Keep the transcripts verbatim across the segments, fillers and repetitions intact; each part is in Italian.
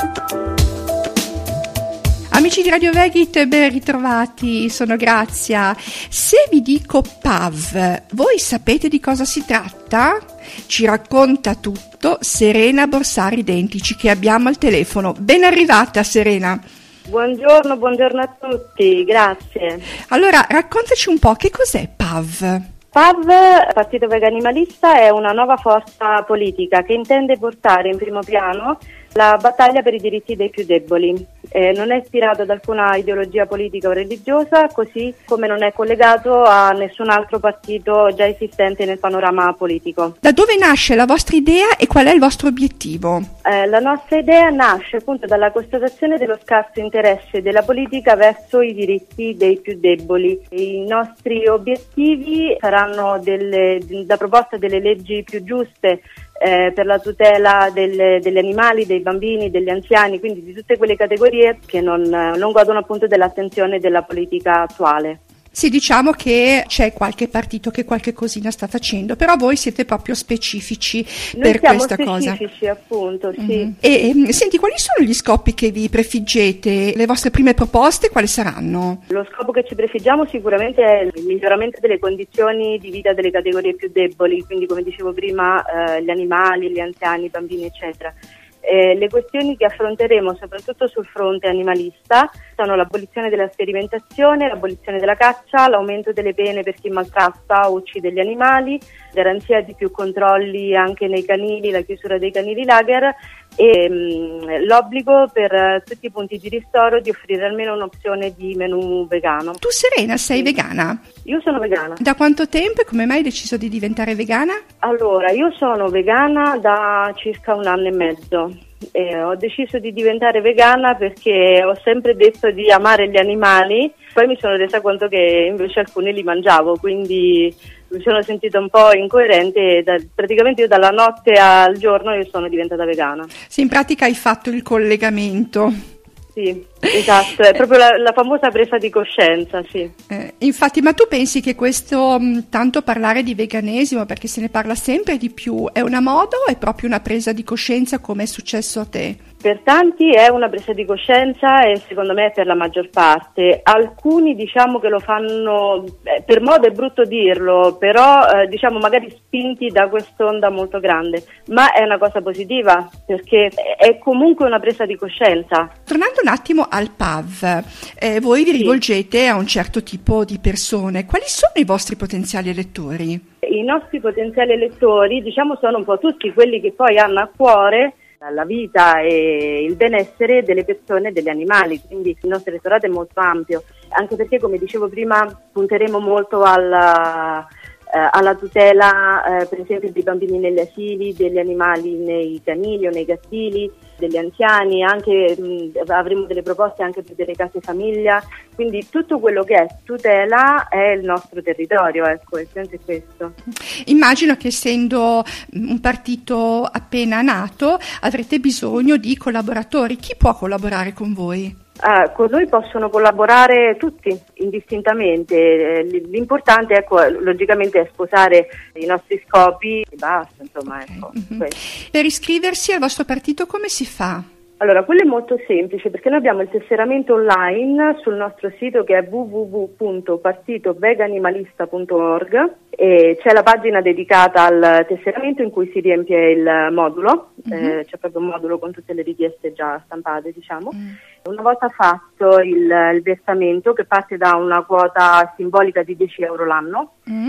Amici di Radio Vegit, ben ritrovati, sono Grazia. Se vi dico P A V, voi sapete di cosa si tratta? Ci racconta tutto Serena Borsari Identici, che abbiamo al telefono. Ben arrivata, Serena. Buongiorno, buongiorno a tutti, grazie. Allora, raccontaci un po' che cos'è P A V. P A V, Partito Veganimalista, è una nuova forza politica che intende portare in primo piano la battaglia per i diritti dei più deboli. Eh, non è ispirato ad alcuna ideologia politica o religiosa, così come non è collegato a nessun altro partito già esistente nel panorama politico. Da dove nasce la vostra idea e qual è il vostro obiettivo? Eh, la nostra idea nasce appunto dalla constatazione dello scarso interesse della politica verso i diritti dei più deboli. I nostri obiettivi saranno delle, la proposta delle leggi più giuste Eh, per la tutela del, degli animali, dei bambini, degli anziani, quindi di tutte quelle categorie che non, non godono appunto dell'attenzione della politica attuale. Sì, diciamo che c'è qualche partito che qualche cosina sta facendo, però voi siete proprio specifici Noi per siamo questa cosa. specifici, appunto, sì. Mm-hmm. E, e senti, quali sono gli scopi che vi prefiggete? Le vostre prime proposte quali saranno? Lo scopo che ci prefiggiamo sicuramente è il miglioramento delle condizioni di vita delle categorie più deboli, quindi come dicevo prima eh, gli animali, gli anziani, i bambini, eccetera. Eh, le questioni che affronteremo soprattutto sul fronte animalista sono l'abolizione della sperimentazione, l'abolizione della caccia, l'aumento delle pene per chi maltratta o uccide gli animali, garanzia di più controlli anche nei canili, la chiusura dei canili lager e mh, l'obbligo per uh, tutti i punti di ristoro di offrire almeno un'opzione di menù vegano. Tu, Serena, sei sì. vegana? Io sono vegana. Da quanto tempo e come mai hai deciso di diventare vegana? Allora, io sono vegana da circa un anno e mezzo. Eh, ho deciso di diventare vegana perché ho sempre detto di amare gli animali, poi mi sono resa conto che invece alcuni li mangiavo, quindi mi sono sentita un po' incoerente e da, praticamente io dalla notte al giorno io sono diventata vegana. Sì, in pratica hai fatto il collegamento. Sì, esatto, è proprio la, la famosa presa di coscienza, sì. Eh, infatti, ma tu pensi che questo mh, tanto parlare di veganesimo, perché se ne parla sempre di più, è una moda o è proprio una presa di coscienza come è successo a te? Per tanti è una presa di coscienza e secondo me per la maggior parte. Alcuni diciamo che lo fanno, eh, per modo è brutto dirlo, però eh, diciamo magari spinti da quest'onda molto grande, ma è una cosa positiva perché è comunque una presa di coscienza. Tornando un attimo al P A V, eh, voi vi Sì. rivolgete a un certo tipo di persone, quali sono i vostri potenziali elettori? I nostri potenziali elettori diciamo sono un po' tutti quelli che poi hanno a cuore la vita e il benessere delle persone e degli animali, quindi il nostro elettorato è molto ampio, anche perché come dicevo prima punteremo molto alla, eh, alla tutela eh, per esempio dei bambini negli asili, degli animali nei canili o nei gattili, degli anziani, anche mh, avremo delle proposte anche per delle case famiglia, quindi tutto quello che è tutela è il nostro territorio, ecco, il senso è questo. Immagino che essendo un partito appena nato avrete bisogno di collaboratori. Chi può collaborare con voi? Ah, con noi possono collaborare tutti indistintamente, l'importante ecco, logicamente è sposare i nostri scopi e basta, insomma, ecco. Mm-hmm. Per iscriversi al vostro partito come si fa? Allora, quello è molto semplice perché noi abbiamo il tesseramento online sul nostro sito che è w w w punto partito veganimalista punto org e c'è la pagina dedicata al tesseramento in cui si riempie il modulo, mm-hmm. eh, c'è proprio un modulo con tutte le richieste già stampate, diciamo. Mm. Una volta fatto il, il versamento, che parte da una quota simbolica di dieci euro l'anno, mm.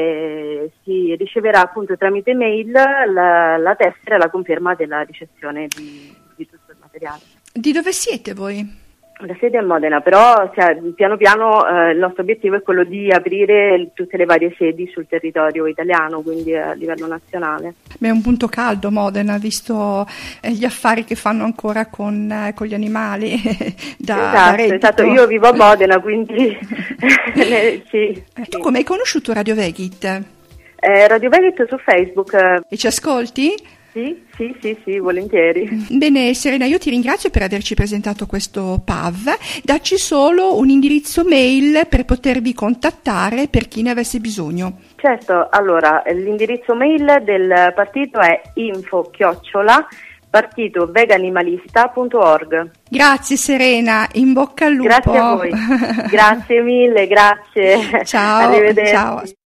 eh, si riceverà appunto tramite mail la, la tessera e la conferma della ricezione di, di tutto il materiale. Di dove siete voi? La sede è a Modena, però cioè, piano piano eh, il nostro obiettivo è quello di aprire tutte le varie sedi sul territorio italiano, quindi a livello nazionale. Beh, è un punto caldo Modena, visto eh, gli affari che fanno ancora con, eh, con gli animali. da, esatto, da esatto, io vivo a Modena, quindi sì. Eh, sì. Tu come hai conosciuto Radio Vegit? Eh, Radio Vegit su Facebook. E ci ascolti? Sì, sì, sì, sì, volentieri. Bene, Serena, io ti ringrazio per averci presentato questo P A V. Dacci solo un indirizzo mail per potervi contattare per chi ne avesse bisogno. Certo, allora, l'indirizzo mail del partito è info chiocciola partito veganimalista punto org. Grazie Serena, in bocca al lupo. Grazie a voi. Grazie mille, grazie. Ciao. Arrivederci. Ciao.